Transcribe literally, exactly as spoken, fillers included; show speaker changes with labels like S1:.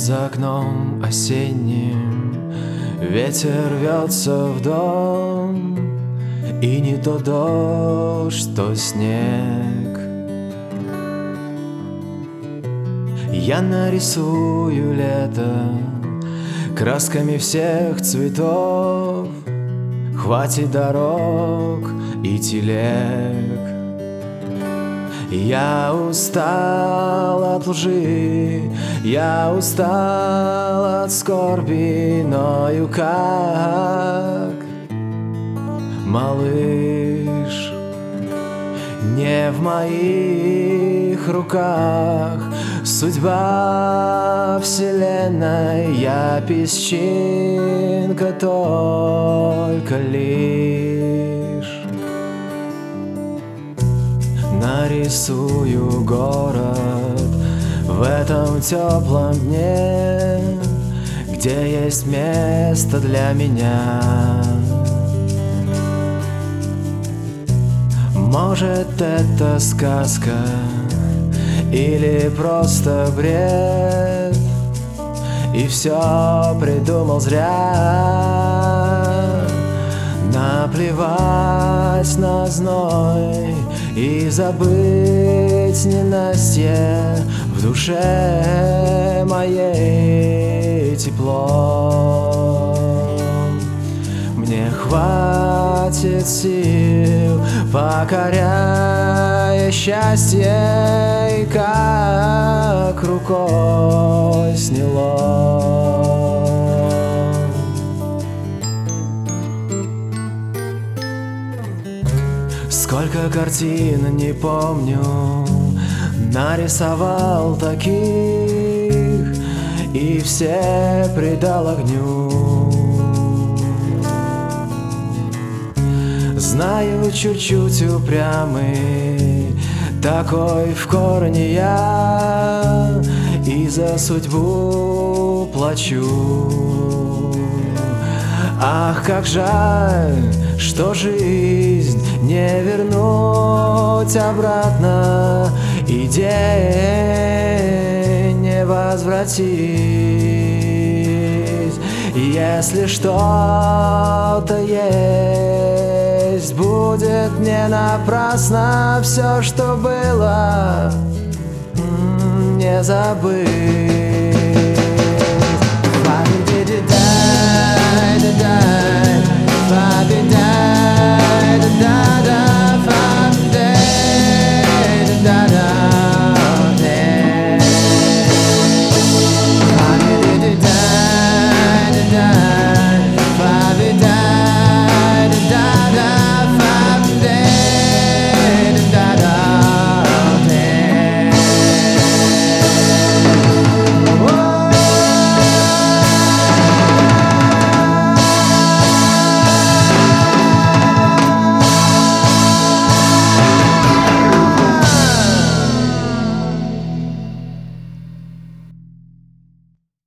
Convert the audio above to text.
S1: за окном осенним, ветер рвется в дом, и не то дождь, то снег. Я нарисую лето красками всех цветов, хватит дорог и телег. Я устал от лжи, я устал от скорби, ною как малыш. Не в моих руках судьба вселенной, я песчинка только лишь. Нарисую город в этом теплом дне, где есть место для меня. Может, это сказка или просто бред, и все придумал зря. Наплевать на зной и забыть ненастье, в душе моей тепло. Мне хватит сил, покоряя счастье, и как рукой сняло. Сколько картин, не помню, нарисовал таких, и все предал огню. Знаю, чуть-чуть упрямый, такой в корне я, и за судьбу плачу. Ах, как жаль, что жизнь не вернуть обратно, и день не возвратить. Если что-то есть, будет не напрасно все, что было, не забыть.